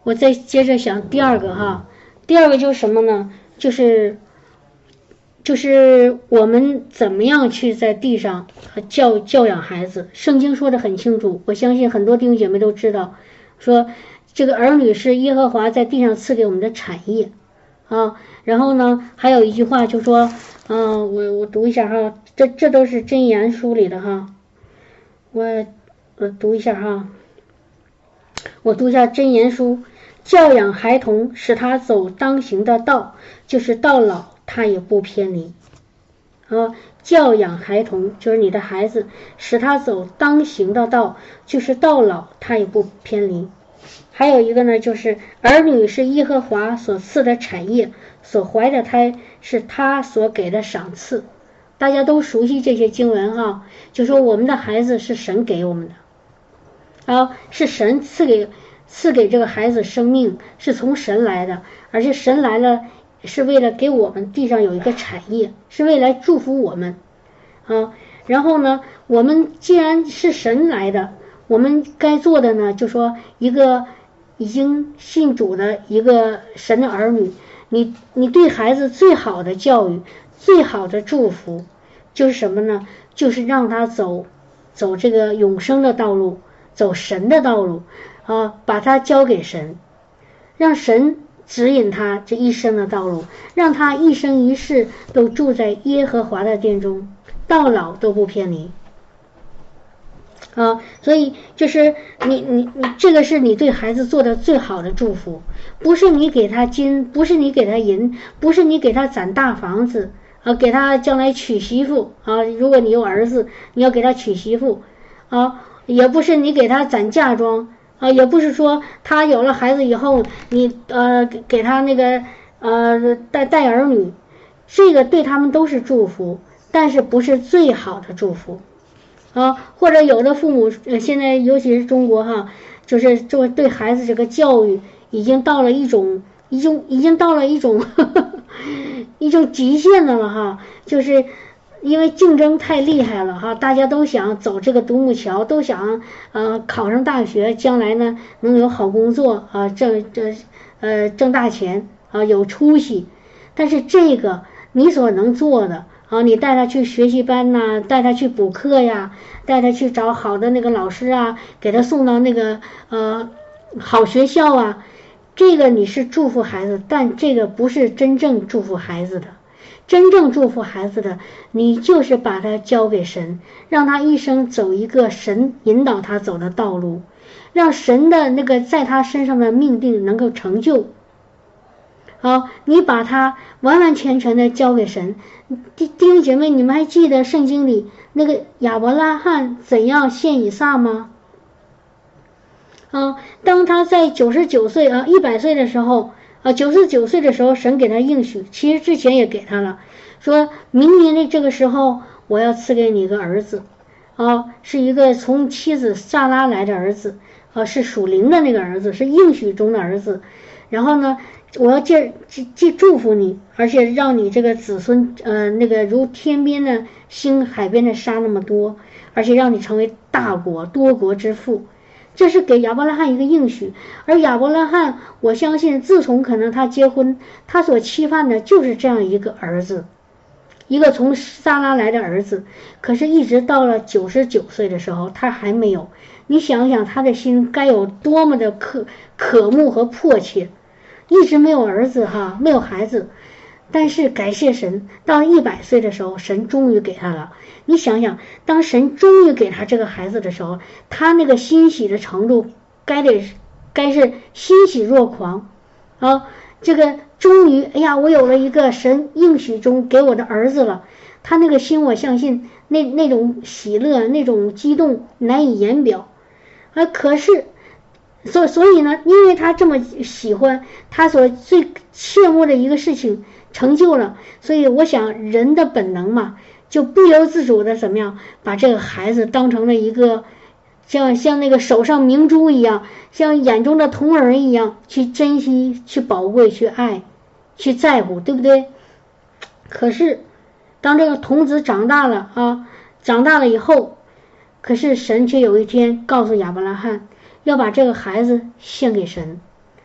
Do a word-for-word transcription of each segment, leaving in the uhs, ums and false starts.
我再接着想第二个哈，第二个就是什么呢？就是就是我们怎么样去在地上教教养孩子。圣经说得很清楚，我相信很多弟兄姐妹都知道，说这个儿女是耶和华在地上赐给我们的产业啊。然后呢，还有一句话就说，嗯、呃，我我读一下哈，这这都是箴言书里的哈，我我读一下哈，我读一下箴言书，教养孩童，使他走当行的道，就是到老他也不偏离。啊，教养孩童就是你的孩子，使他走当行的道，就是到老他也不偏离。还有一个呢，就是儿女是耶和华所赐的产业，所怀的胎是他所给的赏赐。大家都熟悉这些经文哈，就说我们的孩子是神给我们的，啊，是神赐给赐给这个孩子生命，是从神来的，而且神来了是为了给我们地上有一个产业，是为了祝福我们啊。然后呢，我们既然是神来的，我们该做的呢，就说一个已经信主的一个神的儿女，你你对孩子最好的教育，最好的祝福就是什么呢？就是让他走走这个永生的道路，走神的道路啊，把他交给神，让神指引他这一生的道路，让他一生一世都住在耶和华的殿中，到老都不偏离啊。所以就是你你你这个是你对孩子做的最好的祝福，不是你给他金，不是你给他银，不是你给他攒大房子啊，给他将来娶媳妇啊，如果你有儿子，你要给他娶媳妇啊，也不是你给他攒嫁妆啊，也不是说他有了孩子以后，你呃给他那个呃带带儿女，这个对他们都是祝福，但是不是最好的祝福啊。或者有的父母，呃、现在尤其是中国哈，就是就对孩子这个教育已经到了一种，已经已经到了一种呵呵一种极限的了哈，就是因为竞争太厉害了哈，大家都想走这个独木桥，都想呃考上大学，将来呢能有好工作啊，挣这呃挣大钱啊，有出息。但是这个你所能做的啊，你带他去学习班呐、啊，带他去补课呀，带他去找好的那个老师啊，给他送到那个呃好学校啊，这个你是祝福孩子，但这个不是真正祝福孩子的。真正祝福孩子的，你就是把他交给神，让他一生走一个神引导他走的道路，让神的那个在他身上的命定能够成就。好，你把他完完全全的交给神。弟弟兄姐妹，你们还记得圣经里那个亚伯拉罕怎样献以撒吗？啊，当他在九十九岁啊一百岁的时候啊，九十九岁的时候，神给他应许，其实之前也给他了，说明年的这个时候，我要赐给你一个儿子，啊，是一个从妻子撒拉来的儿子，啊，是属灵的那个儿子，是应许中的儿子。然后呢，我要借借祝福你，而且让你这个子孙，呃，那个如天边的星、海边的沙那么多，而且让你成为大国、多国之父。这是给亚伯拉罕一个应许，而亚伯拉罕，我相信自从可能他结婚，他所期盼的就是这样一个儿子，一个从撒拉来的儿子。可是，一直到了九十九岁的时候，他还没有。你想想，他的心该有多么的渴渴慕和迫切，一直没有儿子哈，没有孩子。但是感谢神，到一百岁的时候，神终于给他了。你想想，当神终于给他这个孩子的时候，他那个欣喜的程度，该得该是欣喜若狂啊！这个终于，哎呀，我有了一个神应许中给我的儿子了。他那个心，我相信那那种喜乐、那种激动难以言表啊！可是，所所以呢，因为他这么喜欢，他所最切慕的一个事情成就了，所以我想人的本能嘛，就不由自主的怎么样，把这个孩子当成了一个像像那个手上明珠一样，像眼中的瞳人一样去珍惜、去宝贵、去爱、去在乎，对不对？可是当这个童子长大了啊，长大了以后，可是神却有一天告诉亚伯拉罕，要把这个孩子献给神。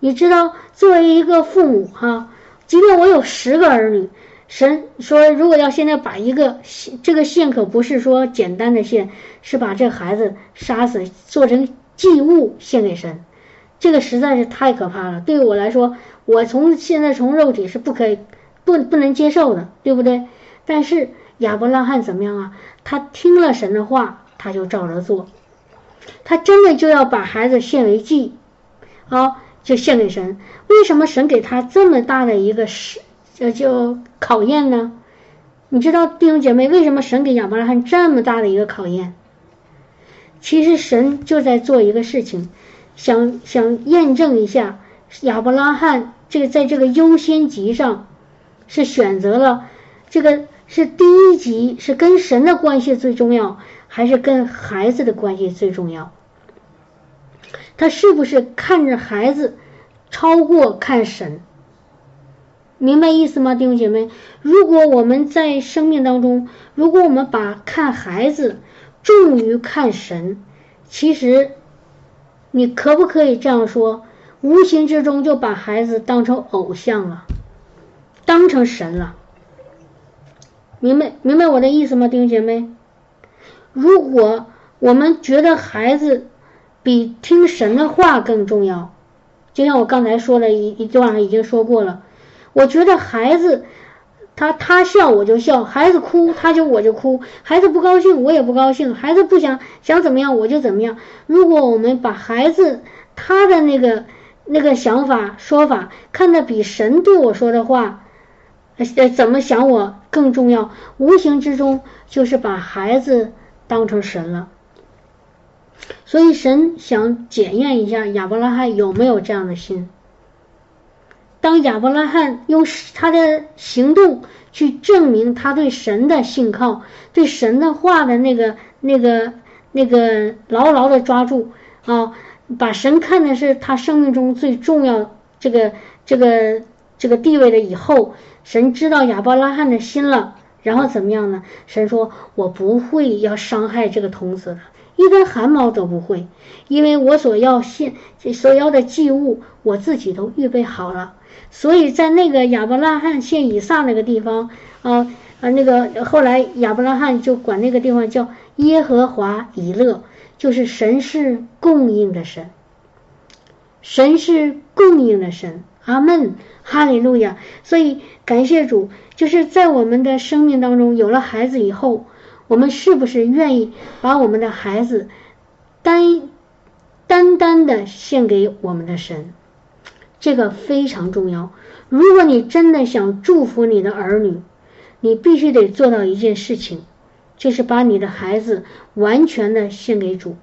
你知道，作为一个父母哈、啊，即便我有十个儿女，神说如果要现在把一个这个献可不是说简单的献，是把这孩子杀死做成祭物献给神，这个实在是太可怕了。对于我来说，我从现在从肉体是不可以不不能接受的，对不对？但是亚伯拉罕怎么样啊？他听了神的话，他就照着做，他真的就要把孩子献为祭，啊，就献给神。为什么神给他这么大的一个呃就考验呢？你知道弟兄姐妹，为什么神给亚伯拉罕这么大的一个考验？其实神就在做一个事情，想想验证一下亚伯拉罕这个在这个优先级上是选择了这个是第一级，是跟神的关系最重要，还是跟孩子的关系最重要？他是不是看着孩子超过看神？明白意思吗，弟兄姐妹？如果我们在生命当中，如果我们把看孩子重于看神，其实你可不可以这样说，无形之中就把孩子当成偶像了，当成神了。明白明白我的意思吗，弟兄姐妹？如果我们觉得孩子比听神的话更重要，就像我刚才说了一一段已经说过了，我觉得孩子他他笑我就笑，孩子哭他就我就哭，孩子不高兴我也不高兴，孩子不想想怎么样我就怎么样。如果我们把孩子他的那个那个想法说法看得比神对我说的话呃怎么想我更重要，无形之中就是把孩子当成神了。所以神想检验一下亚伯拉罕有没有这样的心。当亚伯拉罕用他的行动去证明他对神的信靠，对神的话的那个那个那个牢牢的抓住啊，把神看的是他生命中最重要这个这个这个地位的以后，神知道亚伯拉罕的心了，然后怎么样呢？神说我不会要伤害这个童子的，一根汗毛都不会，因为我所要献所要的祭物我自己都预备好了。所以在那个亚伯拉罕献以撒那个地方啊啊，那个后来亚伯拉罕就管那个地方叫耶和华以勒，就是神是供应的神，神是供应的神。阿们，哈利路亚。所以感谢主，就是在我们的生命当中有了孩子以后，我们是不是愿意把我们的孩子单单单的献给我们的神？这个非常重要。如果你真的想祝福你的儿女，你必须得做到一件事情，就是把你的孩子完全的献给主。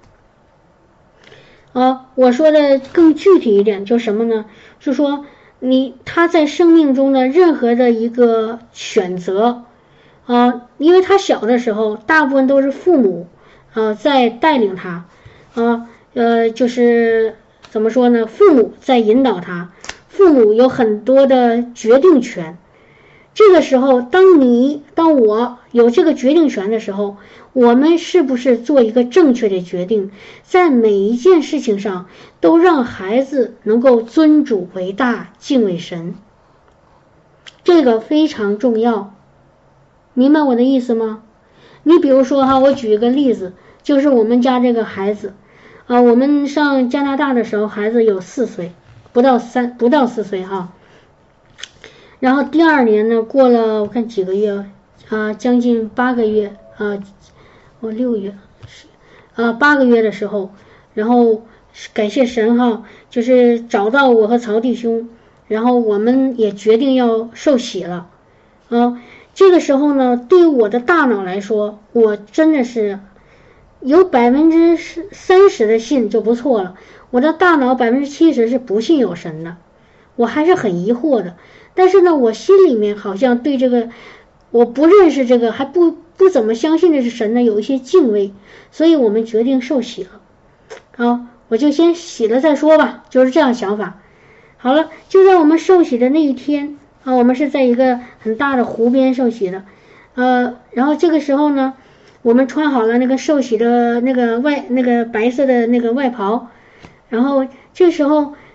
啊，我说的更具体一点，就什么呢？是说你他在生命中的任何的一个选择啊，因为他小的时候大部分都是父母啊在带领他啊，呃，就是怎么说呢？父母在引导他，父母有很多的决定权。这个时候，当你当我有这个决定权的时候，我们是不是做一个正确的决定，在每一件事情上都让孩子能够尊主为大，敬畏神？这个非常重要，明白我的意思吗？你比如说哈，我举一个例子，就是我们家这个孩子啊，我们上加拿大的时候，孩子有四岁，不到三不到四岁哈。然后第二年呢，过了我看几个月啊，将近八个月啊，我六月啊八个月的时候，然后感谢神哈，就是找到我和曹弟兄，然后我们也决定要受洗了啊。这个时候呢，对于我的大脑来说，我真的是有百分之三十的信就不错了，我的大脑百分之七十是不信有神的，我还是很疑惑的。但是呢，我心里面好像对这个我不认识这个还不不怎么相信的是神呢，有一些敬畏，所以我们决定受洗了啊，我就先洗了再说吧，就是这样想法。好了，就在我们受洗的那一天啊，我们是在一个很大的湖边受洗的，呃，然后这个时候呢，我们穿好了那个受洗的那个外那个白色的那个外袍，然后这时候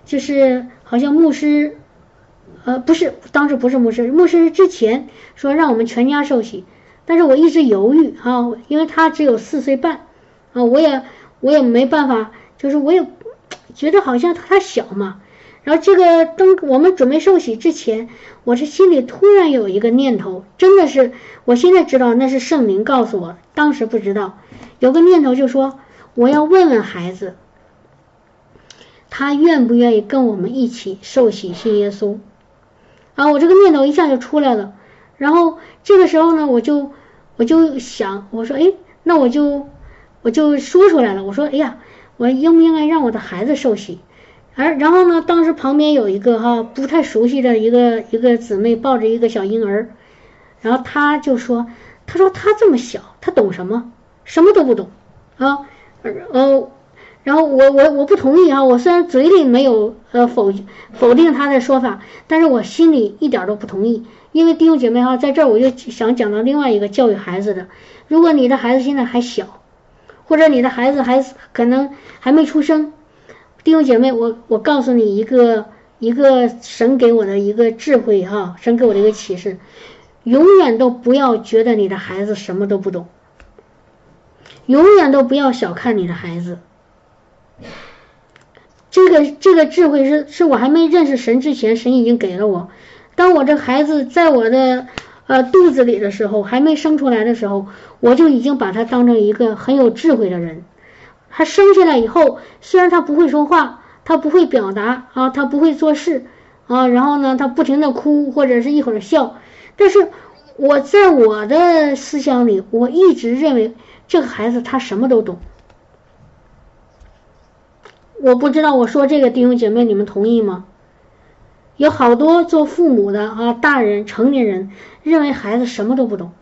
就是好像牧师，呃，不是，当时不是牧师，牧师之前说让我们全家受洗，但是我一直犹豫啊，因为他只有四岁半啊，我也我也没办法，就是我也觉得好像他小嘛。然后这个当我们准备受洗之前，我这心里突然有一个念头，真的是我现在知道那是圣灵告诉我，当时不知道，有个念头就说我要问问孩子，他愿不愿意跟我们一起受洗信耶稣啊？我这个念头一下就出来了。然后这个时候呢，我就我就想，我说哎，那我就我就说出来了，我说哎呀，我应不应该让我的孩子受洗？而然后呢，当时旁边有一个哈不太熟悉的一个一个姊妹抱着一个小婴儿，然后他就说，他说他这么小，他懂什么？什么都不懂啊，呃，然后我我我不同意啊，我虽然嘴里没有呃否否定他的说法，但是我心里一点都不同意，因为弟兄姐妹哈，在这儿我就想讲到另外一个教育孩子的，如果你的孩子现在还小，或者你的孩子还可能还没出生。弟兄姐妹，我我告诉你一个一个神给我的一个智慧哈，神给我的一个启示，永远都不要觉得你的孩子什么都不懂，永远都不要小看你的孩子。这个这个智慧是是我还没认识神之前，神已经给了我。当我这孩子在我的呃肚子里的时候，还没生出来的时候，我就已经把他当成一个很有智慧的人。他生下来以后，虽然他不会说话，他不会表达啊，他不会做事啊，然后呢，他不停的哭或者是一会儿笑，但是我在我的思想里，我一直认为这个孩子他什么都懂。我不知道我说这个弟兄姐妹你们同意吗？有好多做父母的啊，大人成年人认为孩子什么都不懂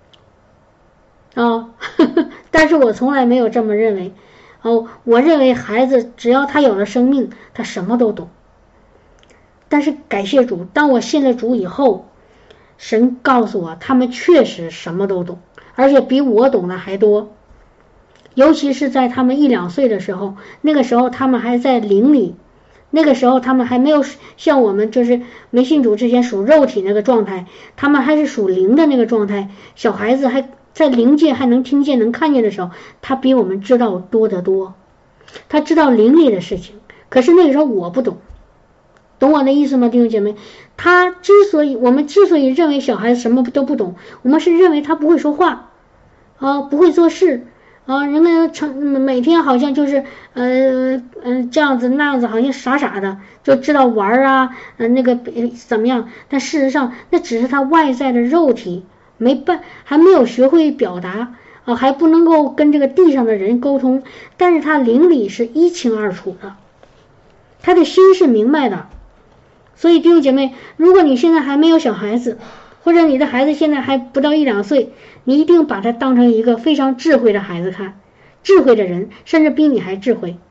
啊，呵呵，但是我从来没有这么认为。哦，我认为孩子只要他有了生命，他什么都懂。但是感谢主，当我信了主以后，神告诉我他们确实什么都懂，而且比我懂的还多。尤其是在他们一两岁的时候，那个时候他们还在灵里，那个时候他们还没有像我们就是没信主之前属肉体那个状态，他们还是属灵的那个状态。小孩子还在灵界还能听见能看见的时候，他比我们知道多得多，他知道灵里的事情。可是那个时候我不懂，懂我的意思吗，弟兄姐妹？他之所以我们之所以认为小孩子什么都不懂，我们是认为他不会说话啊，不会做事啊，人们成每天好像就是呃嗯、呃、这样子那样子，好像傻傻的就知道玩啊，呃那个怎么样？但事实上那只是他外在的肉体。没办，还没有学会表达啊，还不能够跟这个地上的人沟通，但是他灵里是一清二楚的，他的心是明白的。所以弟兄姐妹，如果你现在还没有小孩子，或者你的孩子现在还不到一两岁，你一定把他当成一个非常智慧的孩子看，智慧的人，甚至比你还智慧。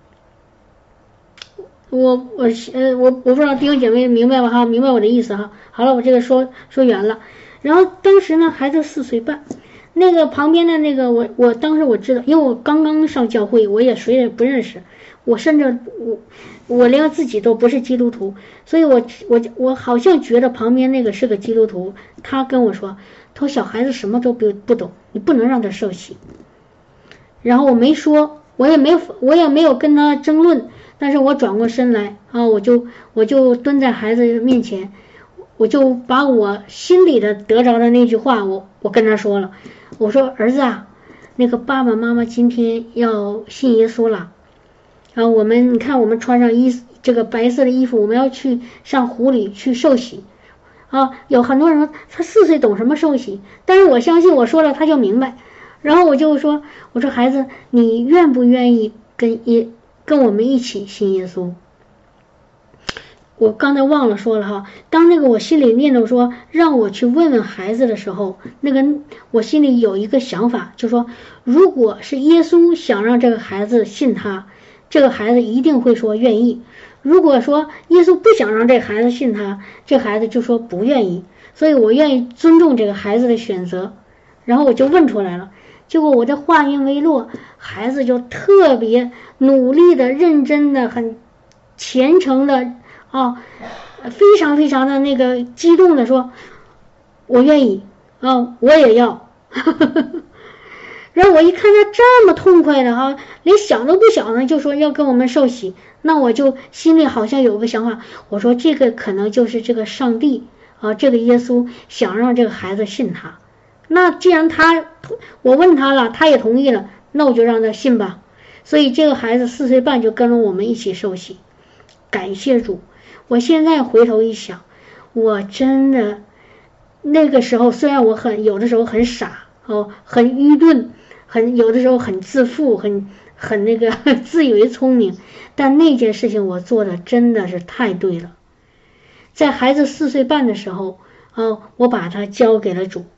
我我呃我我不知道弟兄姐妹明白吧哈，明白我的意思哈。好了，我这个说说远了。然后当时呢，孩子四岁半，那个旁边的那个我我当时我知道，因为我刚刚上教会，我也谁也不认识，我甚至我我连自己都不是基督徒，所以我我我好像觉得旁边那个是个基督徒，他跟我说，他说小孩子什么都不不懂，你不能让他受洗。然后我没说，我也没有我也没有跟他争论，但是我转过身来啊，我就我就蹲在孩子面前。我就把我心里的得着的那句话，我我跟他说了，我说儿子啊，那个爸爸妈妈今天要信耶稣了，然后我们你看我们穿上衣这个白色的衣服，我们要去上湖里去受洗啊。有很多人说他四岁懂什么受洗，但是我相信我说了他就明白。然后我就说，我说孩子，你愿不愿意跟耶跟我们一起信耶稣？我刚才忘了说了哈，当那个我心里念头说让我去问问孩子的时候，那个我心里有一个想法，就说如果是耶稣想让这个孩子信他，这个孩子一定会说愿意；如果说耶稣不想让这个孩子信他，这孩子就说不愿意。所以我愿意尊重这个孩子的选择。然后我就问出来了，结果我的话音未落，孩子就特别努力的、认真的、很虔诚的啊，非常非常的那个激动的说，我愿意啊，我也要。然后我一看他这么痛快的哈，连想都不想呢，就说要跟我们受洗，那我就心里好像有个想法，我说这个可能就是这个上帝啊，这个耶稣想让这个孩子信他。那既然他，我问他了，他也同意了，那我就让他信吧。所以这个孩子四岁半就跟着我们一起受洗，感谢主。我现在回头一想，我真的那个时候虽然我很有的时候很傻哦，很愚钝，很有的时候很自负，很很那个自以为聪明，但那件事情我做的真的是太对了。在孩子四岁半的时候，哦，我把他交给了主，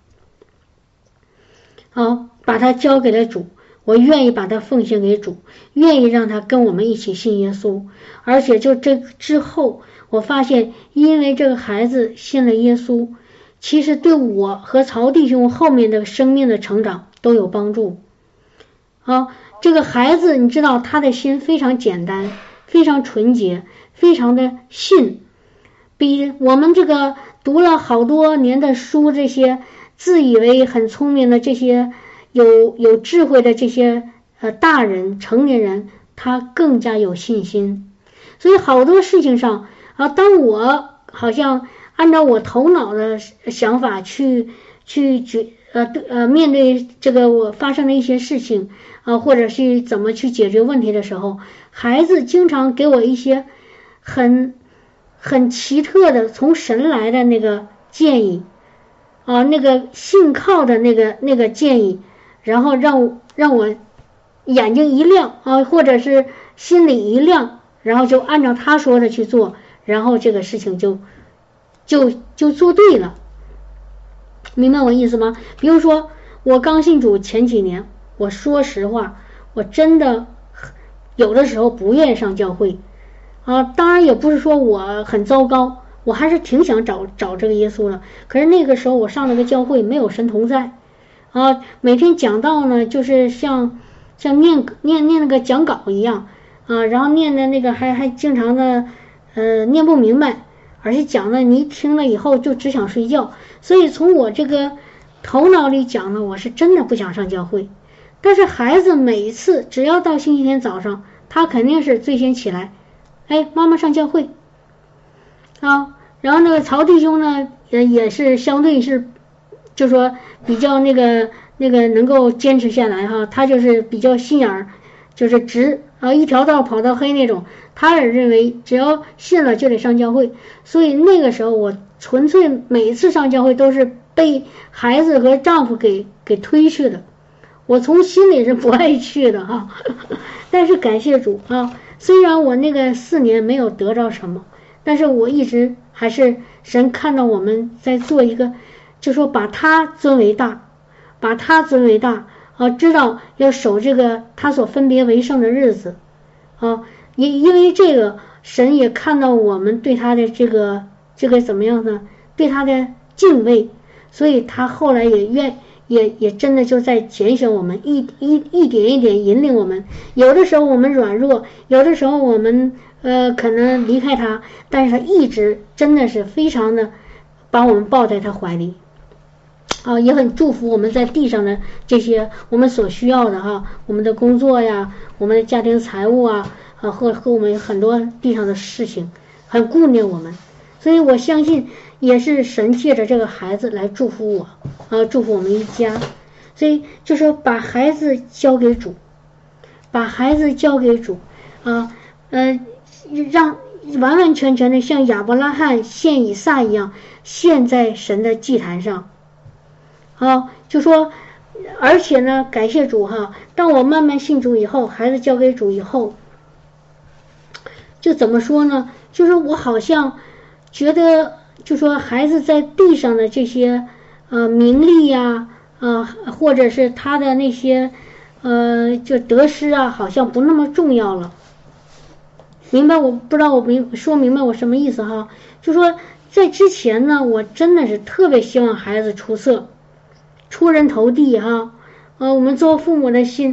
哦，把他交给了主，我愿意把他奉献给主，愿意让他跟我们一起信耶稣。而且就这之后，我发现因为这个孩子信了耶稣，其实对我和曹弟兄后面的生命的成长都有帮助。啊，这个孩子你知道他的心非常简单，非常纯洁，非常的信，比我们这个读了好多年的书，这些自以为很聪明的这些有有智慧的这些呃大人成年人，他更加有信心。所以好多事情上啊，当我好像按照我头脑的想法去去决呃呃面对这个我发生的一些事情啊，或者是怎么去解决问题的时候，孩子经常给我一些很很奇特的从神来的那个建议啊，那个信靠的那个那个建议，然后让让我眼睛一亮啊，或者是心里一亮，然后就按照他说的去做，然后这个事情就就就做对了。明白我意思吗？比如说我刚信主前几年，我说实话，我真的有的时候不愿意上教会啊，当然也不是说我很糟糕，我还是挺想找找这个耶稣的。可是那个时候我上了个教会，没有神同在啊，每天讲道呢，就是像像念念念那个讲稿一样啊，然后念的那个还还经常的呃念不明白，而且讲的你听了以后就只想睡觉。所以从我这个头脑里讲呢，我是真的不想上教会。但是孩子每一次只要到星期天早上，他肯定是最先起来，哎，妈妈上教会啊。然后那个曹弟兄呢，也也是相对是，就说比较那个那个能够坚持下来哈，他就是比较心眼儿，就是直啊一条道跑到黑那种。他也认为只要信了就得上教会，所以那个时候我纯粹每次上教会都是被孩子和丈夫给给推去的，我从心里是不爱去的哈。但是感谢主啊，虽然我那个四年没有得着什么，但是我一直还是神看到我们在做一个，就说把他尊为大，把他尊为大啊，知道要守这个他所分别为圣的日子啊。因因为这个神也看到我们对他的这个这个怎么样呢？对他的敬畏，所以他后来也愿也也真的就在拣选我们，一一一点一点引领我们。有的时候我们软弱，有的时候我们呃可能离开他，但是他一直真的是非常的把我们抱在他怀里啊，也很祝福我们在地上的这些我们所需要的哈，我们的工作呀，我们的家庭财务啊。啊，和和我们很多地上的事情，很顾念我们，所以我相信也是神借着这个孩子来祝福我，啊，祝福我们一家。所以就说把孩子交给主，把孩子交给主，啊，呃，让完完全全的像亚伯拉罕献以撒一样，献在神的祭坛上。啊，就说，而且呢，感谢主哈，当我慢慢信主以后，孩子交给主以后。就怎么说呢？就是我好像觉得，就说孩子在地上的这些呃名利呀，啊、呃，或者是他的那些呃就得失啊，好像不那么重要了。明白？我不知道我明说明白我什么意思哈？就说在之前呢，我真的是特别希望孩子出色、出人头地哈。呃，我们做父母的心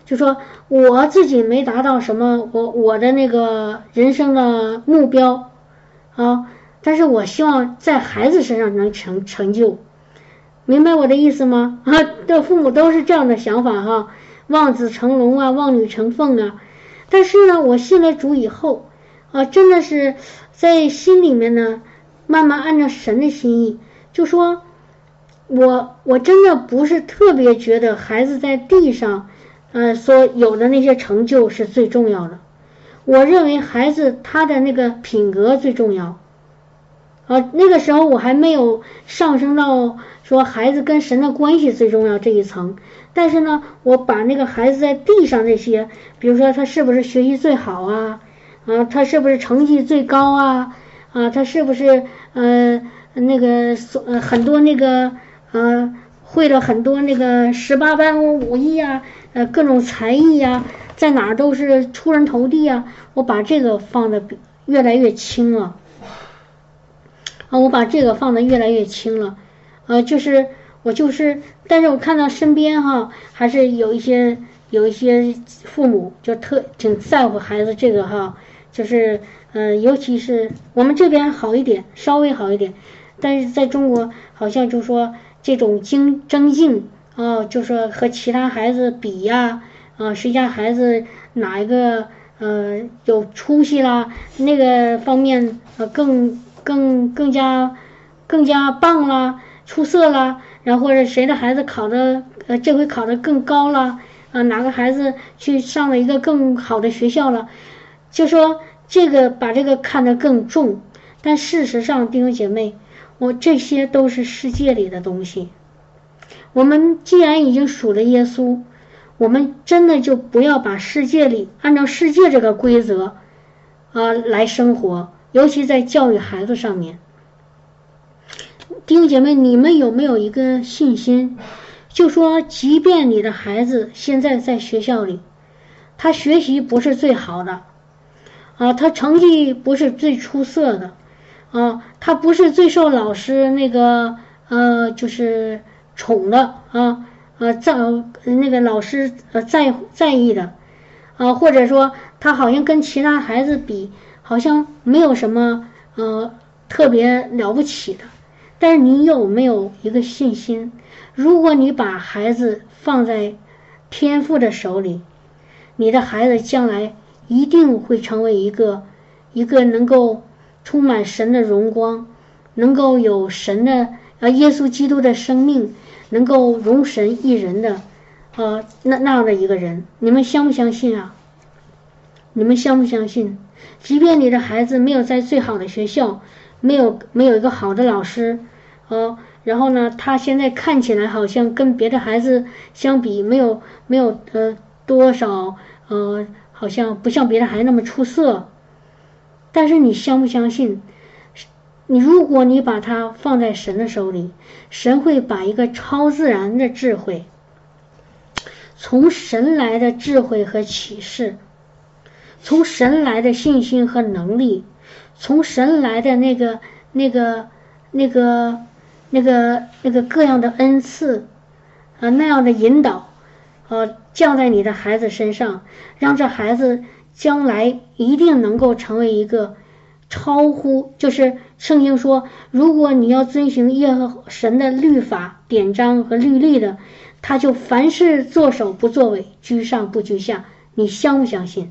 就说我自己没达到什么我我的那个人生的目标啊，但是我希望在孩子身上能成成就，明白我的意思吗？啊，的父母都是这样的想法哈、啊，望子成龙啊，望女成凤啊。但是呢，我信了主以后啊，真的是在心里面呢，慢慢按照神的心意，就说我我真的不是特别觉得孩子在地上呃所有的那些成就是最重要的，我认为孩子他的那个品格最重要。啊，那个时候我还没有上升到说孩子跟神的关系最重要这一层，但是呢，我把那个孩子在地上这些，比如说他是不是学习最好啊，啊，他是不是成绩最高啊，啊，他是不是呃那个呃很多那个呃会了很多那个十八般武艺啊，呃各种才艺啊，在哪儿都是出人头地啊，我把这个放的越来越轻了。啊，我把这个放得越来越轻了，呃，就是我就是，但是我看到身边哈，还是有一些有一些父母就特挺在乎孩子这个哈，就是呃，尤其是我们这边好一点，稍微好一点，但是在中国好像就说这种竞争竞啊，就说和其他孩子比呀，啊，谁家孩子哪一个呃有出息啦，那个方面呃更。更更加更加棒啦，出色啦，然后或者谁的孩子考的呃这回考得更高了，啊哪个孩子去上了一个更好的学校了，就说这个把这个看得更重，但事实上弟兄姐妹，我这些都是世界里的东西。我们既然已经属了耶稣，我们真的就不要把世界里按照世界这个规则啊来生活。尤其在教育孩子上面，弟兄姐妹，你们有没有一个信心，就说即便你的孩子现在在学校里，他学习不是最好的啊，他成绩不是最出色的啊，他不是最受老师那个呃就是宠的啊呃在那个老师呃在在意的啊，或者说他好像跟其他孩子比好像没有什么呃特别了不起的，但是你有没有一个信心，如果你把孩子放在天父的手里，你的孩子将来一定会成为一个一个能够充满神的荣光，能够有神的呃耶稣基督的生命，能够容神一人的呃那那样的一个人，你们相不相信啊？你们相不相信？即便你的孩子没有在最好的学校，没有没有一个好的老师，呃，然后呢，他现在看起来好像跟别的孩子相比，没有没有呃多少呃，好像不像别的孩子那么出色。但是你相不相信？你如果你把它放在神的手里，神会把一个超自然的智慧，从神来的智慧和启示，从神来的信心和能力，从神来的那个那个那个那个那个各样的恩赐啊，那样的引导呃降在你的孩子身上，让这孩子将来一定能够成为一个超乎，就是圣经说，如果你要遵行耶和神的律法典章和律例的，他就凡事作首不作尾，居上不居下。你相不相信？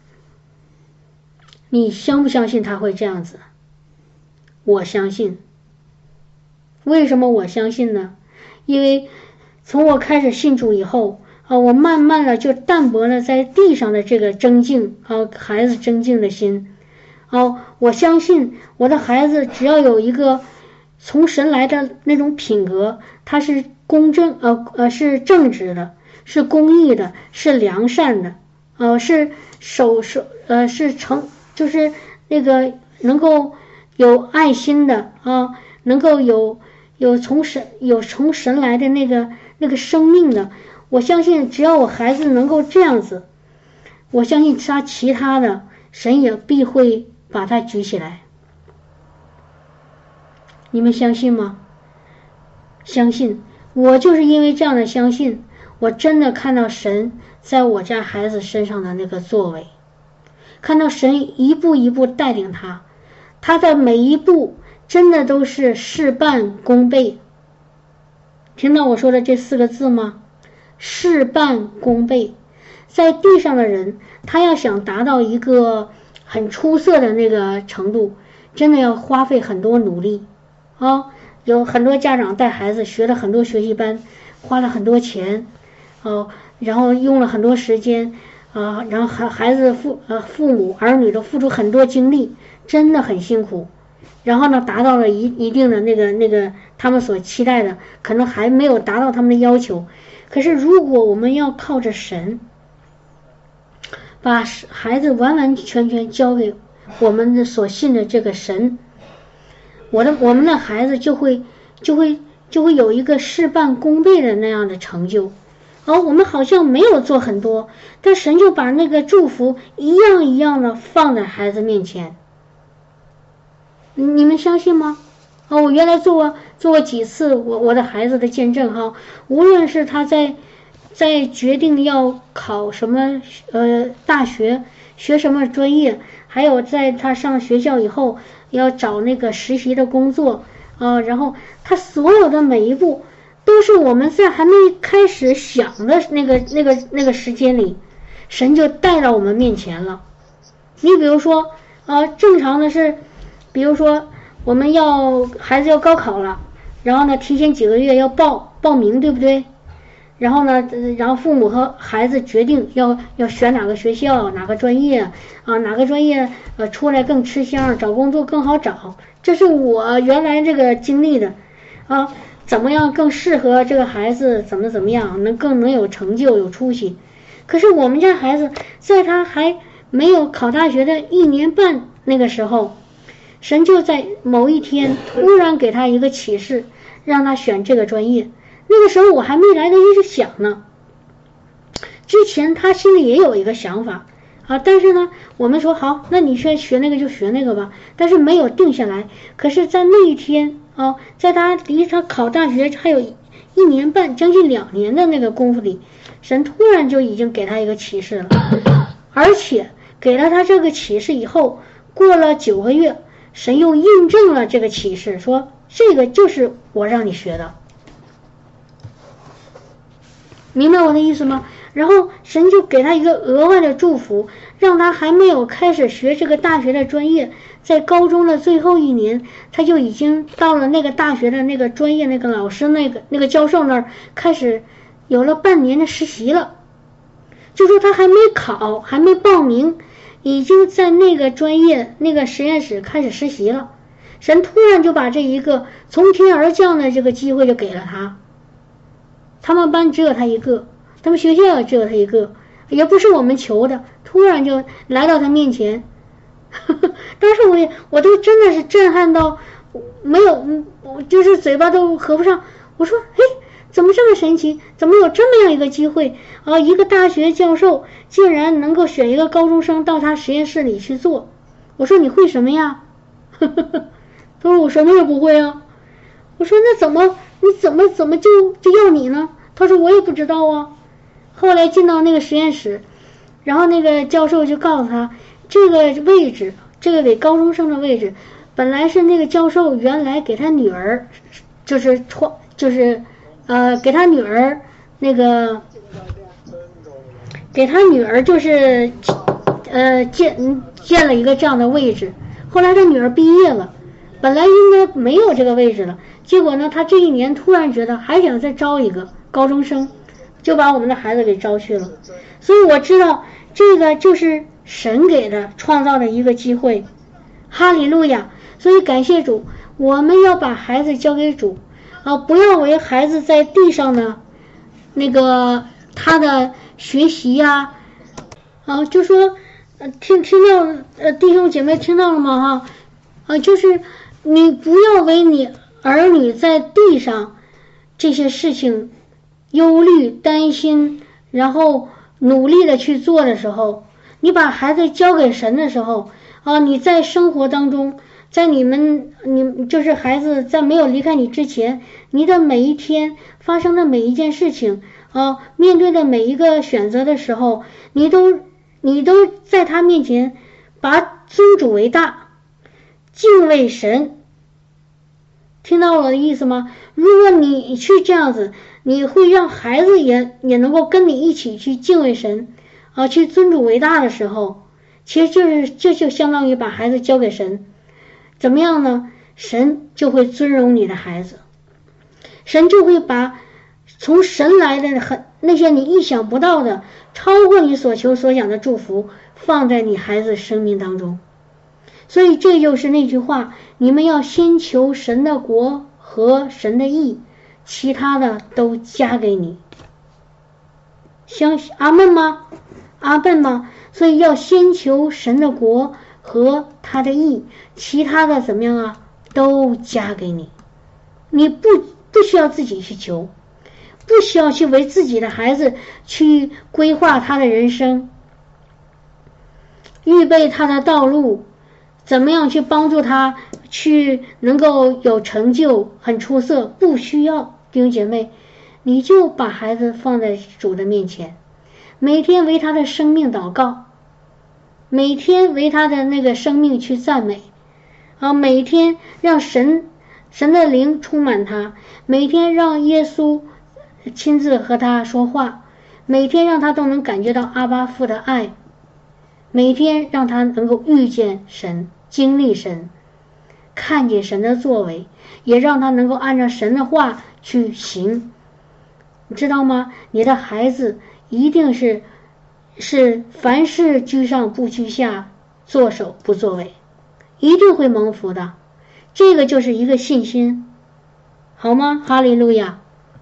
你相不相信他会这样子？我相信。为什么我相信呢？因为从我开始信主以后啊，我慢慢的就淡薄了在地上的这个争竞啊，孩子争竞的心啊，我相信我的孩子只要有一个从神来的那种品格，他是公正呃呃是正直的，是公义的，是良善的，呃是守守呃是成就是那个能够有爱心的啊，能够有有从神有从神来的那个那个生命的。我相信只要我孩子能够这样子，我相信他其他的神也必会把他举起来。你们相信吗？相信。我就是因为这样的相信， 我真的看到神在我家孩子身上的那个作为，看到神一步一步带领他，他的每一步真的都是事半功倍。听到我说的这四个字吗？事半功倍。在地上的人，他要想达到一个很出色的那个程度，真的要花费很多努力啊！有很多家长带孩子学了很多学习班，花了很多钱，哦、啊，然后用了很多时间啊，然后孩孩子父呃父母儿女都付出很多精力，真的很辛苦。然后呢，达到了一一定的那个那个他们所期待的，可能还没有达到他们的要求。可是如果我们要靠着神，把孩子完完全全交给我们的所信的这个神，我的我们的孩子就会就会就会有一个事半功倍的那样的成就。而、哦、我们好像没有做很多，但神就把那个祝福一样一样的放在孩子面前。你们相信吗？哦，我原来做过做过几次我我的孩子的见证哈，无论是他在在决定要考什么呃大学，学什么专业，还有在他上学校以后要找那个实习的工作啊、呃，然后他所有的每一步都是我们在还没开始想的那个那个那个时间里，神就带到我们面前了。你比如说啊、呃，正常的是，比如说我们要孩子要高考了，然后呢提前几个月要报报名，对不对？然后呢，然后父母和孩子决定要要选哪个学校，哪个专业啊，哪个专业呃出来更吃香，找工作更好找。这是我原来这个经历的啊，怎么样更适合这个孩子，怎么怎么样能更能有成就有出息。可是我们家孩子在他还没有考大学的一年半那个时候，神就在某一天突然给他一个启示，让他选这个专业。那个时候我还没来得及想呢，之前他心里也有一个想法啊，但是呢，我们说好，那你学学那个就学那个吧，但是没有定下来。可是，在那一天啊，在他离他考大学还有一年半，将近两年的那个功夫里，神突然就已经给他一个启示了，而且给了他这个启示以后，过了九个月，神又印证了这个启示，说这个就是我让你学的。明白我的意思吗？然后神就给他一个额外的祝福，让他还没有开始学这个大学的专业，在高中的最后一年，他就已经到了那个大学的那个专业那个老师那个那个教授那儿，开始有了半年的实习了。就说他还没考，还没报名，已经在那个专业那个实验室开始实习了。神突然就把这一个从天而降的这个机会就给了他。他们班只有他一个，他们学校也只有他一个，也不是我们求的，突然就来到他面前。当时我也我都真的是震撼到没有，就是嘴巴都合不上。我说，嘿，怎么这么神奇？怎么有这么样一个机会啊？一个大学教授竟然能够选一个高中生到他实验室里去做。我说你会什么呀？他说我什么也不会啊。我说那怎么你怎么怎么就就要你呢？他说我也不知道啊。后来进到那个实验室，然后那个教授就告诉他，这个位置，这个给高中生的位置，本来是那个教授原来给他女儿，就是创就是呃给他女儿那个给他女儿就是呃建建了一个这样的位置。后来他女儿毕业了，本来应该没有这个位置了。结果呢，他这一年突然觉得还想再招一个高中生，就把我们的孩子给招去了。所以我知道这个就是神给的创造的一个机会，哈利路亚。所以感谢主，我们要把孩子交给主啊，不要为孩子在地上呢那个他的学习呀、啊，啊，就说呃听听到呃弟兄姐妹听到了吗哈？啊，就是你不要为你儿女在地上这些事情忧虑担心，然后努力的去做的时候，你把孩子交给神的时候啊，你在生活当中，在你们你就是孩子在没有离开你之前，你的每一天发生的每一件事情啊，面对的每一个选择的时候，你都你都在他面前把尊主为大，敬畏神。听到我的意思吗？如果你去这样子，你会让孩子也也能够跟你一起去敬畏神啊，去尊主为大的时候，其实就是这就相当于把孩子交给神。怎么样呢？神就会尊荣你的孩子，神就会把从神来的很那些你意想不到的，超过你所求所想的祝福放在你孩子生命当中。所以这就是那句话，你们要先求神的国和神的义，其他的都加给你。相阿们吗？阿们吗？所以要先求神的国和他的义，其他的怎么样啊？都加给你。你不不需要自己去求，不需要去为自己的孩子去规划他的人生，预备他的道路，怎么样去帮助他去能够有成就很出色，不需要。弟兄姐妹，你就把孩子放在主的面前，每天为他的生命祷告，每天为他的那个生命去赞美啊，每天让神神的灵充满他，每天让耶稣亲自和他说话，每天让他都能感觉到阿爸父的爱，每天让他能够遇见神，经历神，看见神的作为，也让他能够按照神的话去行。你知道吗？你的孩子一定是是凡事居上不居下，作首不作尾，一定会蒙福的。这个就是一个信心，好吗？哈利路亚，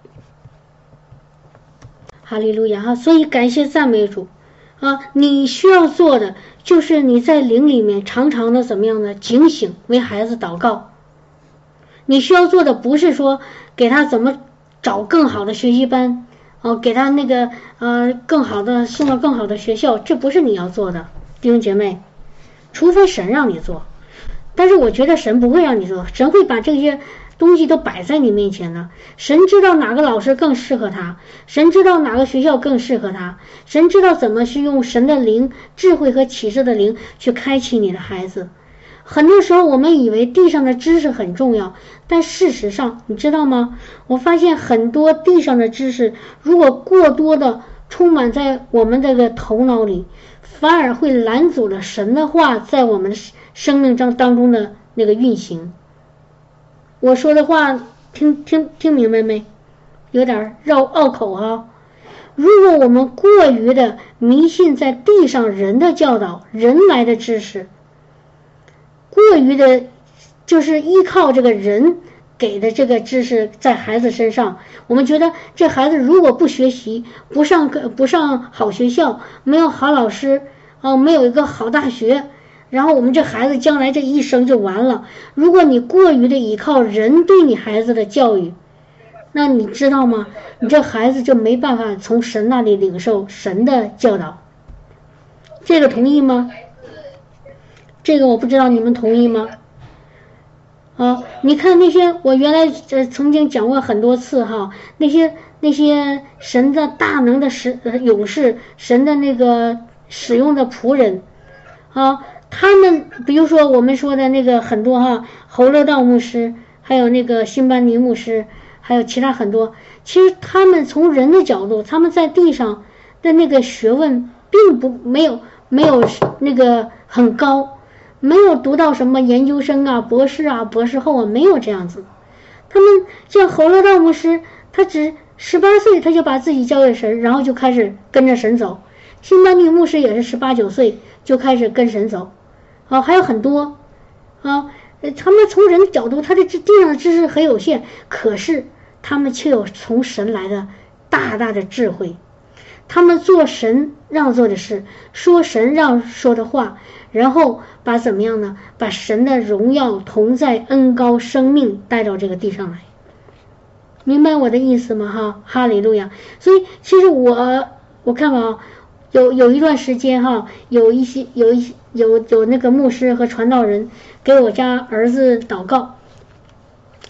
哈利路亚哈！所以感谢赞美主啊！你需要做的就是你在灵里面常常的怎么样的警醒，为孩子祷告。你需要做的不是说给他怎么找更好的学习班啊，给他那个呃更好的送到更好的学校，这不是你要做的，弟兄姐妹，除非神让你做。但是我觉得神不会让你做，神会把这些东西都摆在你面前的。神知道哪个老师更适合他，神知道哪个学校更适合他，神知道怎么去用神的灵、智慧和启示的灵去开启你的孩子。很多时候我们以为地上的知识很重要，但事实上你知道吗？我发现很多地上的知识如果过多的充满在我们这个头脑里，反而会拦阻了神的话在我们生命当中的那个运行。我说的话听听听明白没？有点绕拗口哈。如果我们过于的迷信在地上人的教导，人来的知识，过于的就是依靠这个人给的这个知识在孩子身上，我们觉得这孩子如果不学习，不上课，不上好学校，没有好老师啊，没有一个好大学，然后我们这孩子将来这一生就完了。如果你过于的依靠人对你孩子的教育，那你知道吗？你这孩子就没办法从神那里领受神的教导。这个同意吗？这个我不知道你们同意吗？啊，你看那些我原来呃曾经讲过很多次哈，那些那些神的大能的使勇士，神的那个使用的仆人啊，他们比如说我们说的那个很多哈，侯乐道牧师，还有那个辛班尼牧师，还有其他很多，其实他们从人的角度，他们在地上的那个学问并不没有没有那个很高，没有读到什么研究生啊、博士啊、博士后啊，没有这样子。他们像侯乐道牧师，他只十八岁他就把自己交给神，然后就开始跟着神走。辛班尼牧师也是十八九岁就开始跟神走，啊，还有很多啊。他们从人的角度，他的地上的知识很有限，可是他们却有从神来的大大的智慧。他们做神让做的事，说神让说的话，然后把怎么样呢？把神的荣耀、同在、恩高、生命带到这个地上来。明白我的意思吗？哈，哈利路亚。所以其实我我看啊，有有一段时间哈，有一些有一有有那个牧师和传道人给我家儿子祷告，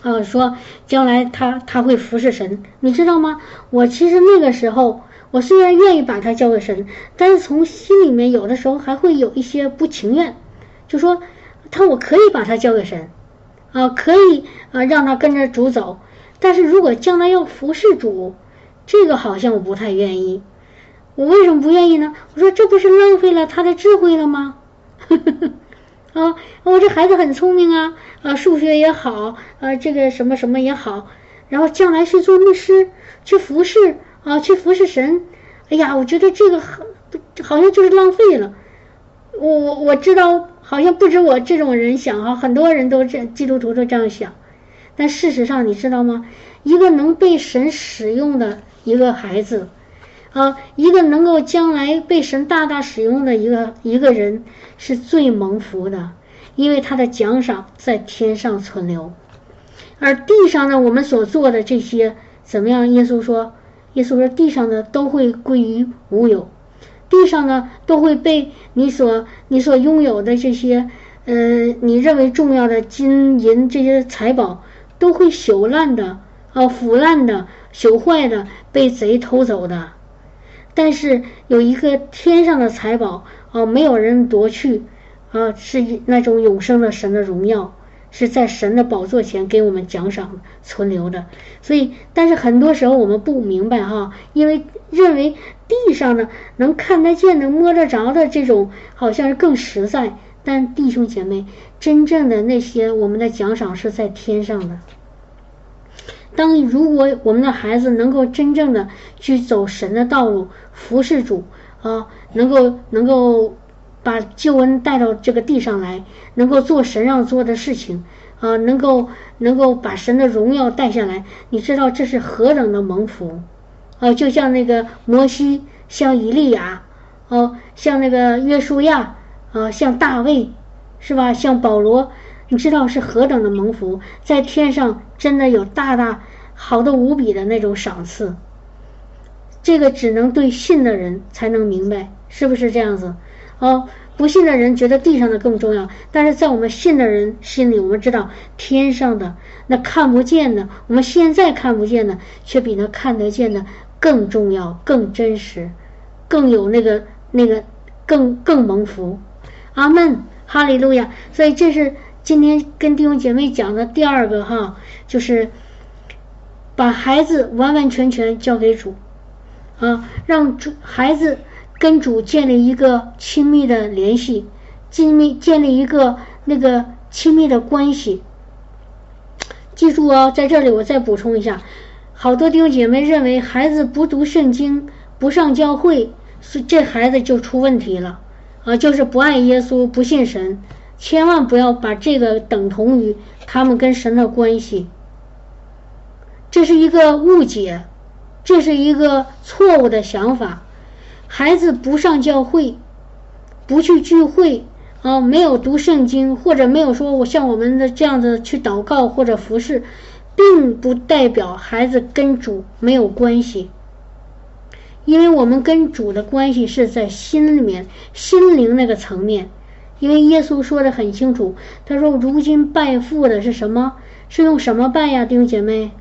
呃，说将来他他会服侍神，你知道吗？我其实那个时候，我虽然愿意把他交给神，但是从心里面有的时候还会有一些不情愿，就说他我可以把他交给神，啊、呃，可以啊、呃、让他跟着主走，但是如果将来要服侍主，这个好像我不太愿意。我为什么不愿意呢？我说这不是浪费了他的智慧了吗？啊，我这孩子很聪明啊，啊，数学也好，啊，这个什么什么也好，然后将来去做牧师，去服侍啊，去服侍神。哎呀，我觉得这个好像就是浪费了。我我我知道，好像不止我这种人想啊，很多人都这基督徒都这样想。但事实上，你知道吗？一个能被神使用的一个孩子。啊，一个能够将来被神大大使用的一个一个人是最蒙福的，因为他的奖赏在天上存留，而地上呢，我们所做的这些怎么样？耶稣说，耶稣说地上的都会归于无有，地上呢都会被你所你所拥有的这些呃你认为重要的金银这些财宝都会朽烂的啊，腐烂的、朽坏的，被贼偷走的。但是有一个天上的财宝啊，没有人夺去啊，是那种永生的神的荣耀，是在神的宝座前给我们奖赏存留的。所以，但是很多时候我们不明白哈，因为认为地上的能看得见的、摸得着的这种好像是更实在，但弟兄姐妹，真正的那些我们的奖赏是在天上的。当如果我们的孩子能够真正的去走神的道路，服侍主啊，能够能够把救恩带到这个地上来，能够做神让做的事情啊，能够能够把神的荣耀带下来，你知道这是何等的蒙福啊！就像那个摩西，像以利亚，哦、啊，像那个约书亚啊，像大卫，是吧？像保罗。你知道是何等的蒙福，在天上真的有大大好的无比的那种赏赐，这个只能对信的人才能明白，是不是这样子？哦，不信的人觉得地上的更重要，但是在我们信的人心里，我们知道天上的那看不见的，我们现在看不见的，却比那看得见的更重要、更真实、更有那个那个更更蒙福。阿们，哈利路亚！所以这是今天跟弟兄姐妹讲的第二个哈，就是把孩子完完全全交给主啊，让主孩子跟主建立一个亲密的联系，亲密建立一个那个亲密的关系。记住哦，在这里我再补充一下，好多弟兄姐妹认为孩子不读圣经、不上教会，这孩子就出问题了啊，就是不爱耶稣、不信神。千万不要把这个等同于他们跟神的关系，这是一个误解，这是一个错误的想法。孩子不上教会，不去聚会啊，没有读圣经，或者没有说我像我们的这样子去祷告或者服侍，并不代表孩子跟主没有关系，因为我们跟主的关系是在心里面、心灵那个层面。因为耶稣说的很清楚，他说如今拜父的是什么？是用什么拜呀，弟兄姐妹？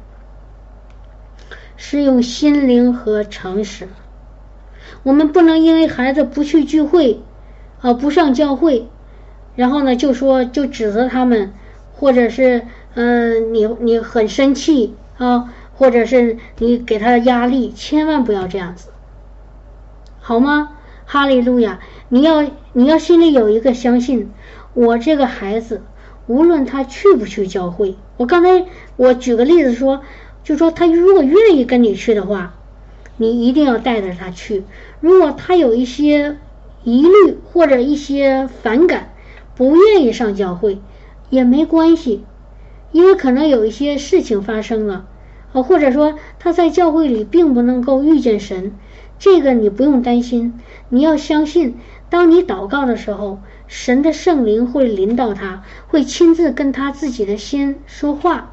是用心灵和诚实。我们不能因为孩子不去聚会啊，不上教会，然后呢就说就指责他们，或者是嗯、呃、你你很生气啊，或者是你给他的压力，千万不要这样子，好吗？哈利路亚！你要你要心里有一个相信，我这个孩子无论他去不去教会，我刚才我举个例子说，就说他如果愿意跟你去的话，你一定要带着他去。如果他有一些疑虑或者一些反感，不愿意上教会也没关系，因为可能有一些事情发生了，或者说他在教会里并不能够遇见神，这个你不用担心。你要相信，当你祷告的时候，神的圣灵会临到他，会亲自跟他自己的心说话。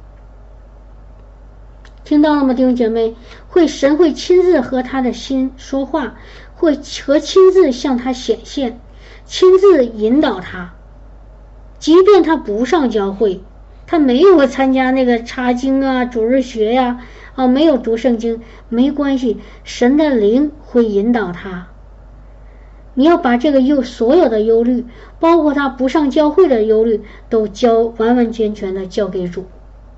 听到了吗，弟兄姐妹？会神会亲自和他的心说话，会和亲自向他显现，亲自引导他。即便他不上教会， 他没有参加那个查经啊、主日学呀、啊，啊，没有读圣经，没关系，神的灵会引导他。你要把这个忧所有的忧虑，包括他不上教会的忧虑，都交完完全全的交给主。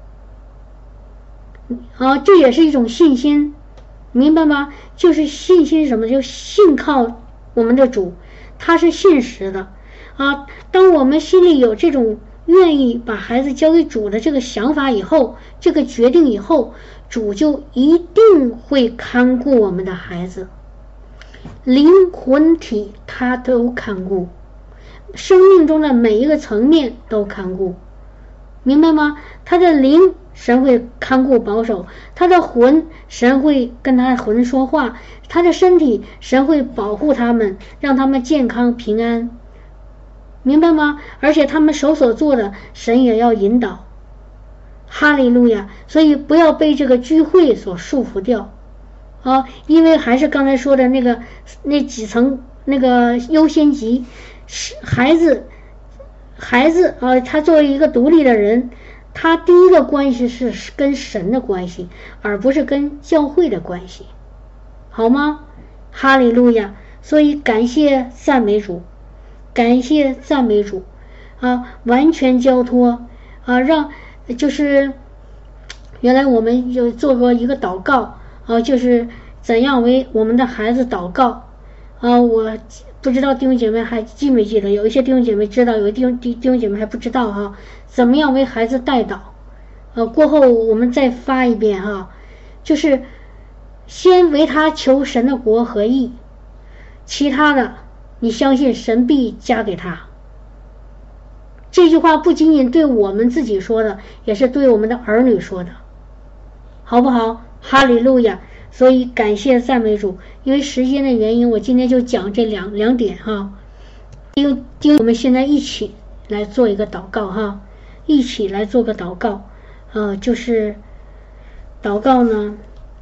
啊，这也是一种信心，明白吗？就是信心是什么？就信靠我们的主，他是信实的啊。当我们心里有这种愿意把孩子交给主的这个想法以后，这个决定以后，主就一定会看顾我们的孩子，灵魂体他都看顾，生命中的每一个层面都看顾，明白吗？他的灵神会看顾保守，他的魂神会跟他的魂说话，他的身体神会保护他们，让他们健康平安，明白吗？而且他们手所做的神也要引导，哈利路亚。所以不要被这个聚会所束缚掉啊，因为还是刚才说的那个那几层那个优先级，孩子孩子啊，他作为一个独立的人，他第一个关系是跟神的关系，而不是跟教会的关系，好吗？哈利路亚。所以感谢赞美主，感谢赞美主啊，完全交托啊，让就是原来我们有做过一个祷告啊，就是怎样为我们的孩子祷告啊，我不知道弟兄姐妹还记没记得，有一些弟兄姐妹知道，有一些弟兄弟兄姐妹还不知道哈、啊，怎么样为孩子代祷？呃，过后我们再发一遍哈、啊，就是先为他求神的国和义，其他的你相信神必加给他。这句话不仅仅对我们自己说的，也是对我们的儿女说的，好不好？哈利路亚。所以感谢赞美主，因为时间的原因，我今天就讲这两两点哈。因因我们现在一起来做一个祷告哈，一起来做个祷告，呃，就是祷告呢，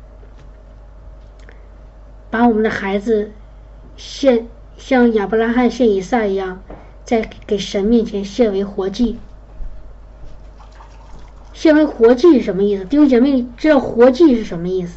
把我们的孩子献像亚伯拉罕献以撒一样，在给神面前献为活祭。献为活祭是什么意思？弟兄姐妹知道活祭是什么意思？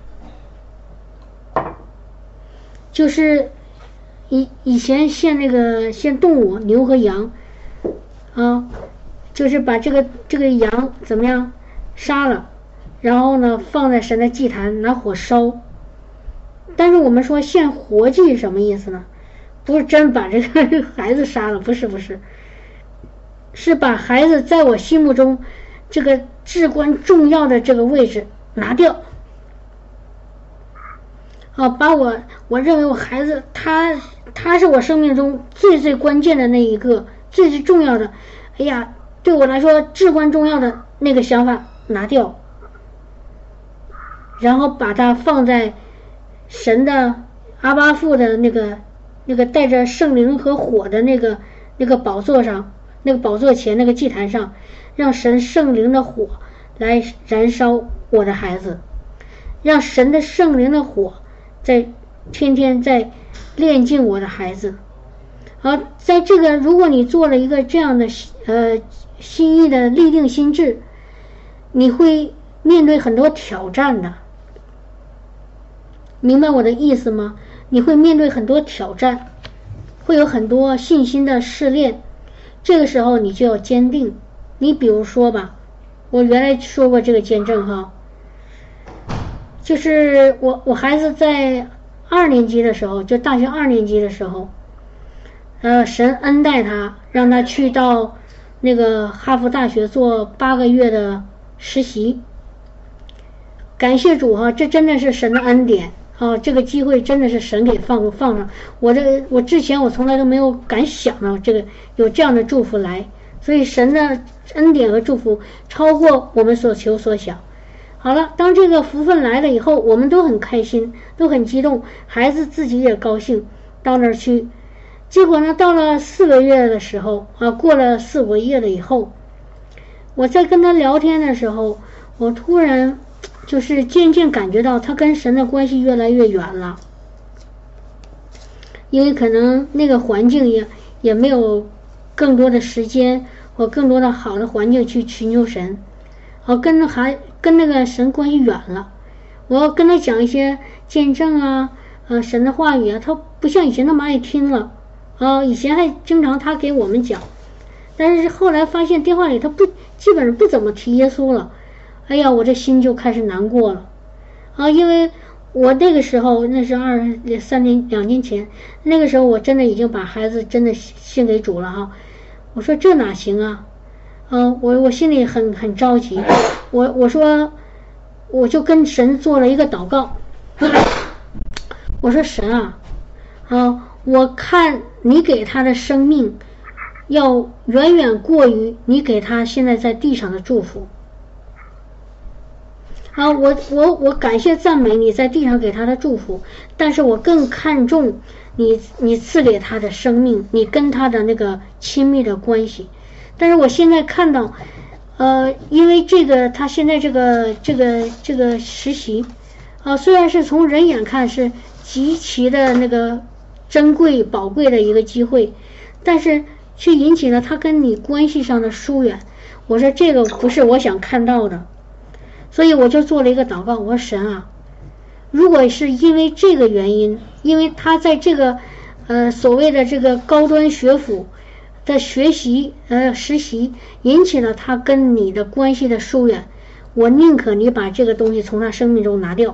就是以以前献那个献动物牛和羊啊，就是把这个这个羊怎么样杀了，然后呢放在神的祭坛拿火烧。但是我们说献活祭是什么意思呢？不是真把这个孩子杀了，不是不是，是把孩子在我心目中这个至关重要的这个位置拿掉。啊，把我我认为我孩子他他是我生命中最最关键的那一个，最最重要的，哎呀，对我来说至关重要的那个想法拿掉，然后把它放在神的阿爸父的那个那个带着圣灵和火的那个那个宝座上，那个宝座前那个祭坛上，让神圣灵的火来燃烧我的孩子，让神的圣灵的火在天天在炼净我的孩子。而在这个如果你做了一个这样的呃心意的立定心志，你会面对很多挑战的，明白我的意思吗？你会面对很多挑战，会有很多信心的试炼，这个时候你就要坚定。你比如说吧，我原来说过这个见证哈，就是我我孩子在二年级的时候，就大学二年级的时候，呃，神恩待他，让他去到那个哈佛大学做八个月的实习。感谢主哈，这真的是神的恩典啊！这个机会真的是神给放放上，我这我之前我从来都没有敢想到这个有这样的祝福来，所以神的恩典和祝福超过我们所求所想。好了，当这个福分来了以后，我们都很开心，都很激动，孩子自己也高兴，到那儿去。结果呢，到了四个月的时候啊，过了四五个月了以后，我在跟他聊天的时候，我突然就是渐渐感觉到他跟神的关系越来越远了，因为可能那个环境也也没有更多的时间， 或更多的好的环境去寻求神，好跟还跟那个神关系远了。我要跟他讲一些见证啊，呃，神的话语啊，他不像以前那么爱听了啊。以前还经常他给我们讲，但是后来发现电话里他不基本上不怎么提耶稣了。哎呀，我这心就开始难过了啊，因为我那个时候那是二三年两年前，那个时候我真的已经把孩子真的献给主了哈。我说这哪行啊？啊，我我心里很很着急。我我说我就跟神做了一个祷告。我说神啊，啊，我看你给他的生命要远远过于你给他现在在地上的祝福。啊，我我我感谢赞美你在地上给他的祝福，但是我更看重你你赐给他的生命，你跟他的那个亲密的关系。但是我现在看到，呃，因为这个他现在这个这个这个实习，啊，虽然是从人眼看是极其的那个珍贵宝贵的一个机会，但是却引起了他跟你关系上的疏远。我说这个不是我想看到的。所以我就做了一个祷告，我说神啊，如果是因为这个原因，因为他在这个呃所谓的这个高端学府的学习呃实习引起了他跟你的关系的疏远，我宁可你把这个东西从他生命中拿掉，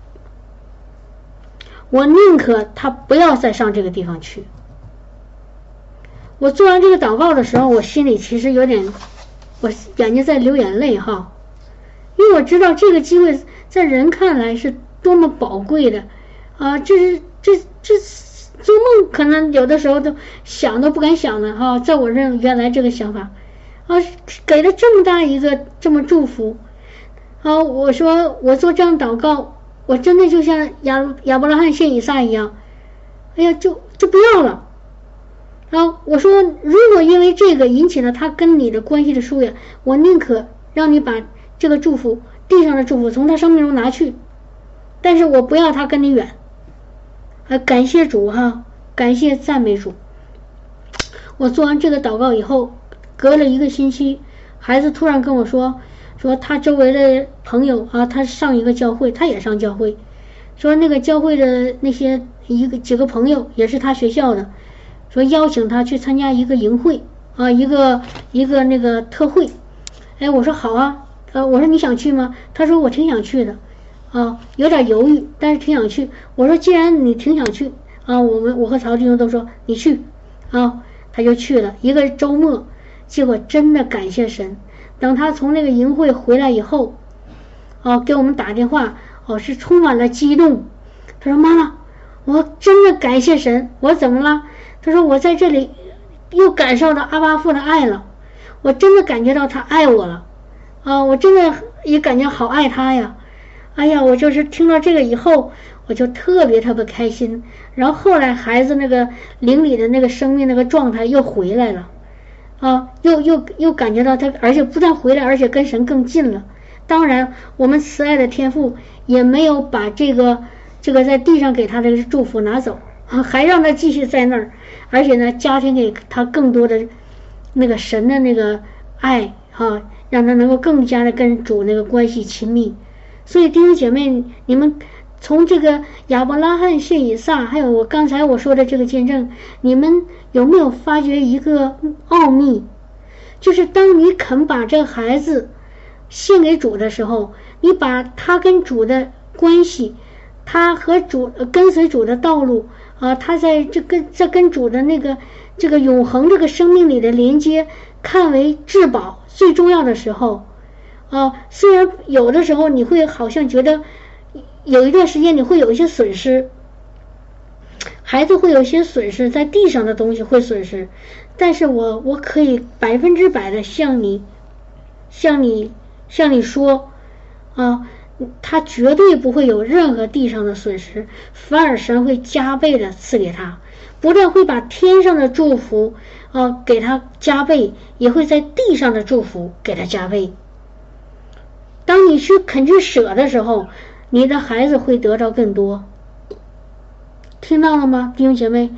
我宁可他不要再上这个地方去。我做完这个祷告的时候，我心里其实有点，我眼睛在流眼泪哈。因为我知道这个机会在人看来是多么宝贵的啊！这是这这做梦可能有的时候都想都不敢想的哈、啊。在我认为原来这个想法啊，给了这么大一个这么祝福啊！我说我做这样祷告，我真的就像亚亚伯拉罕献以撒一样，哎呀，就就不要了啊！我说如果因为这个引起了他跟你的关系的疏远，我宁可让你把这个祝福地上的祝福从他生命中拿去，但是我不要他跟你远。啊，感谢主哈，感谢赞美主。我做完这个祷告以后，隔了一个星期，孩子突然跟我说，说他周围的朋友啊，他上一个教会，他也上教会，说那个教会的那些一个几个朋友也是他学校的，说邀请他去参加一个营会啊，一个一个那个特会。哎，我说好啊。呃，我说你想去吗？他说我挺想去的，啊，有点犹豫，但是挺想去。我说既然你挺想去，啊，我们我和曹弟兄都说你去，啊，他就去了一个周末。结果真的感谢神，等他从那个营会回来以后，啊，给我们打电话，哦，是充满了激动。他说妈妈，我真的感谢神。我怎么了？他说我在这里又感受到阿爸父的爱了，我真的感觉到他爱我了。啊，我真的也感觉好爱他呀！哎呀，我就是听到这个以后，我就特别特别开心。然后后来孩子那个灵里的那个生命那个状态又回来了，啊，又又又感觉到他，而且不但回来，而且跟神更近了。当然，我们慈爱的天父也没有把这个这个在地上给他的祝福拿走，啊，还让他继续在那儿，而且呢，加添给他更多的那个神的那个爱，哈、啊。让他能够更加的跟主那个关系亲密。所以弟兄姐妹，你们从这个亚伯拉罕献以撒，还有我刚才我说的这个见证，你们有没有发觉一个奥秘？就是当你肯把这个孩子献给主的时候，你把他跟主的关系，他和主跟随主的道路啊，他在这跟在跟主的那个这个永恒这个生命里的连接看为至宝最重要的时候啊，虽然有的时候你会好像觉得有一段时间你会有一些损失，孩子会有一些损失，在地上的东西会损失，但是我我可以百分之百的向你向你向你说啊，他绝对不会有任何地上的损失，反而神会加倍的赐给他，不但会把天上的祝福啊给他加倍，也会在地上的祝福给他加倍。当你去肯去舍的时候，你的孩子会得到更多。听到了吗，弟兄姐妹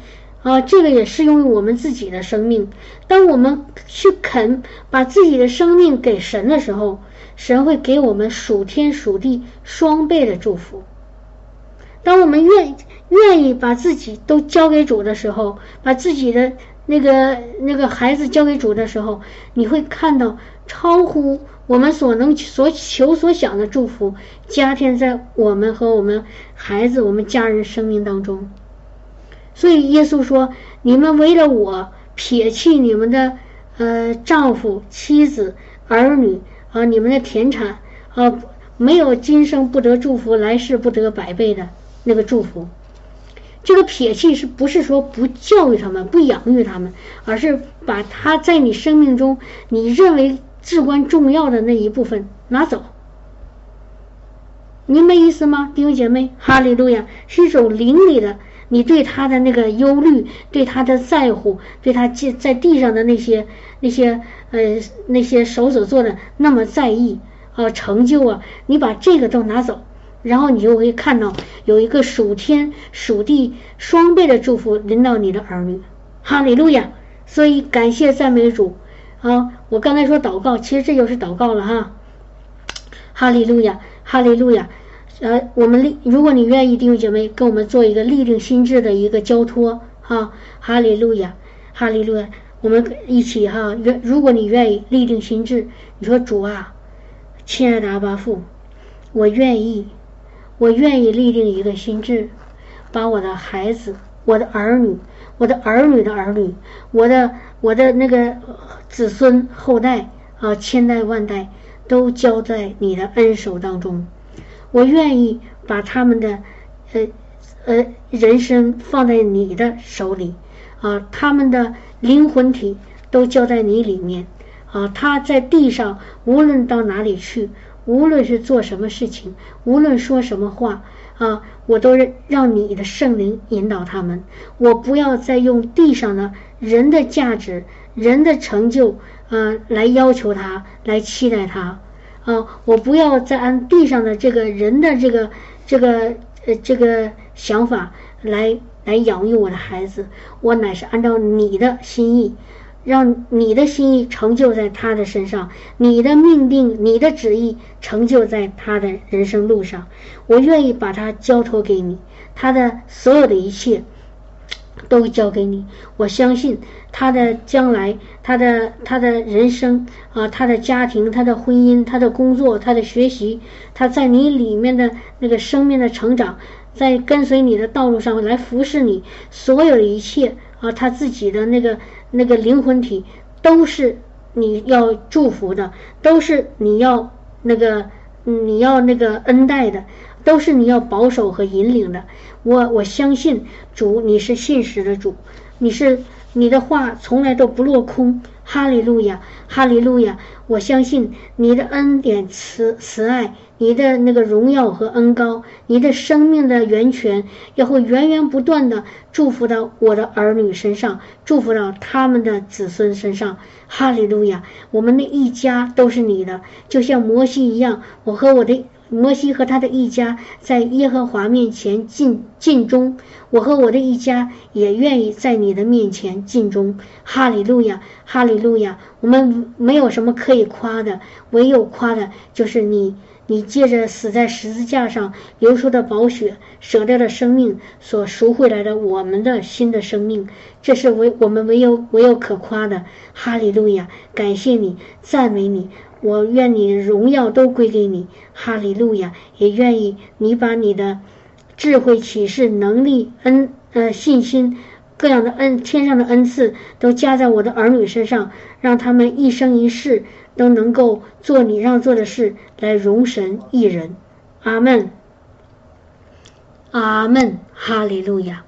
啊，这个也适用于我们自己的生命。当我们去肯把自己的生命给神的时候，神会给我们属天属地双倍的祝福。当我们愿愿意把自己都交给主的时候，把自己的那个那个孩子交给主的时候，你会看到超乎我们所能所求所想的祝福加添在我们和我们孩子我们家人生命当中。所以耶稣说，你们为了我撇弃你们的呃丈夫妻子儿女啊，你们的田产啊，没有今生不得祝福，来世不得百倍的那个祝福。这个撇弃是不是说不教育他们不养育他们，而是把他在你生命中你认为至关重要的那一部分拿走。明白意思吗，弟兄姐妹？哈利路亚，是一种灵里的你对他的那个忧虑，对他的在乎，对他在地上的那些那些呃那些手所做的那么在意啊、呃、成就啊，你把这个都拿走，然后你就会看到有一个属天属地双倍的祝福临到你的儿女。哈利路亚！所以感谢赞美主啊！我刚才说祷告，其实这就是祷告了哈。哈利路亚，哈利路亚！呃，我们立，如果你愿意，弟兄姐妹跟我们做一个立定心智的一个交托哈。哈利路亚，哈利路亚！我们一起哈，如果你愿意立定心智，你说主啊，亲爱的阿爸父，我愿意。我愿意立定一个心志，把我的孩子、我的儿女、我的儿女的儿女、我的我的那个子孙后代啊，千代万代都交在你的恩手当中。我愿意把他们的呃呃人生放在你的手里啊，他们的灵魂体都交在你里面啊，他在地上无论到哪里去，无论是做什么事情，无论说什么话啊，我都让你的圣灵引导他们。我不要再用地上的人的价值、人的成就啊来要求他，来期待他啊！我不要再按地上的这个人的这个这个呃这个想法来来养育我的孩子，我乃是按照你的心意。让你的心意成就在他的身上，你的命定，你的旨意成就在他的人生路上。我愿意把他交托给你，他的所有的一切都交给你。我相信他的将来，他的他的人生啊，他的家庭，他的婚姻，他的工作，他的学习，他在你里面的那个生命的成长，在跟随你的道路上来服侍你，所有的一切啊，他自己的那个那个灵魂体都是你要祝福的，都是你要那个你要那个恩待的，都是你要保守和引领的。我我相信主，你是信实的主，你是你的话从来都不落空。哈利路亚，哈利路亚！我相信你的恩典慈慈爱，你的那个荣耀和恩膏，你的生命的源泉也会源源不断的祝福到我的儿女身上，祝福到他们的子孙身上。哈利路亚！我们的一家都是你的，就像摩西一样，我和我的摩西和他的一家在耶和华面前尽尽忠，我和我的一家也愿意在你的面前尽忠。哈利路亚，哈利路亚！我们没有什么可以夸的，唯有夸的就是你你借着死在十字架上流出的宝血，舍掉的生命所赎回来的我们的新的生命，这是唯我们唯有唯有可夸的。哈利路亚！感谢你，赞美你，我愿你荣耀都归给你。哈利路亚！也愿意你把你的智慧、启示、能力、恩呃信心各样的恩天上的恩赐都加在我的儿女身上，让他们一生一世都能够做你让做的事，来荣神益人。阿们，阿们，哈利路亚。